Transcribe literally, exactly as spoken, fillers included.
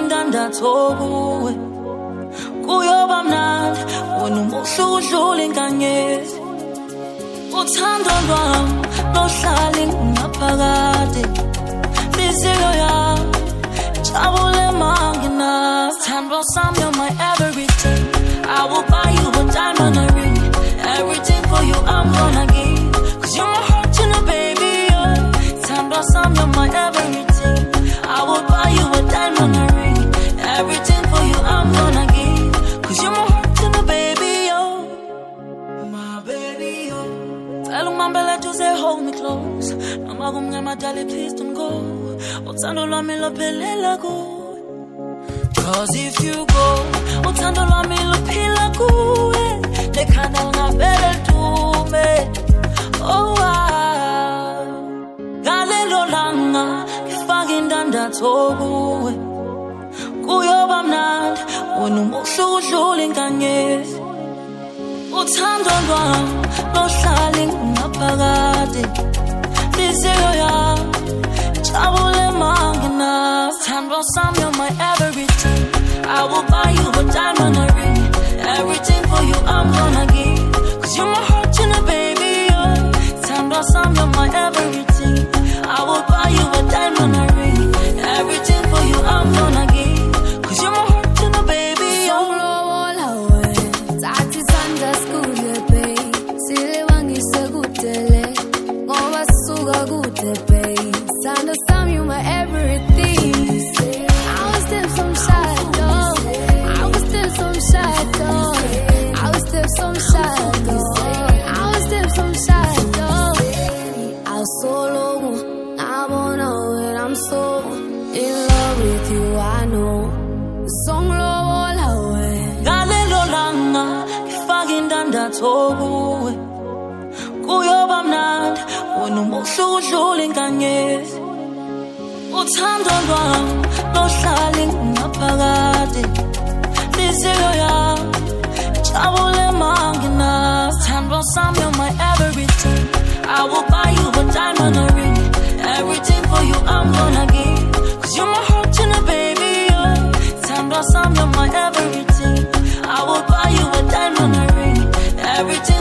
indandatho kuyoba mnandi wena umuhle udlula inkanyezi uthando lwami lohlala ngaphakade inhliziyo yami jabule manginazi Thandwa sami, you're my everything. I will buy you a diamond and a ring. Everything for you I'm gonna give, cause you're my heart and a baby, oh. Thandwa sami, you're my everything. I will buy you a diamond and a ring. Everything for you I'm gonna give, cause you're my heart and a baby, oh. My baby, oh. Tell him I'm better to say hold me close. Noma kumnyama dale please don't go. Uthando lwami lophelela kuwe. Cause if you go, uthando lwami luphila kuwe. Nekhanda ngavele dume. Oh wow. Galelo langa ngifaka indandatho kuwe. Kuyoba mnandi wena umuhle udlula inkanyezi uthando lwami lohlala ngaphakade inhliziyo yami jabule manginazi Thandwa sami, you're my everything. I will buy you a diamond and a ring. Everything for you I'm gonna give, cause you're my heart and a baby, oh. Thandwa sami, you're my everything. I will buy you a diamond and a ring. Everything for you I'm gonna give, cause you're my heart and a baby, oh. Songilobola wena Thathi isandla sikudle babe Sile wangisekudele Ngoba sisuka kude babe Thandwa sami, you my everything. I was still some shy though. I was still some shy though. I was still some shy though. I was still some shy though. I was so low. I wanna when I'm so in love with you, I know. Song lobola wena Galelo langa ngifaka indandatho kuwe. Kuyoba mnandi wena umuhle udlula inkanyezi uthando lwami lohlala ngaphakade inhliziyo yami jabule manginazi Thandwa sami, you're my everything. I will buy you a diamond and a ring. Everything for you I'm gonna give, cause you're my heart and a baby, oh. Thandwa sami, you're my everything. I will buy you a diamond and a ring. Everything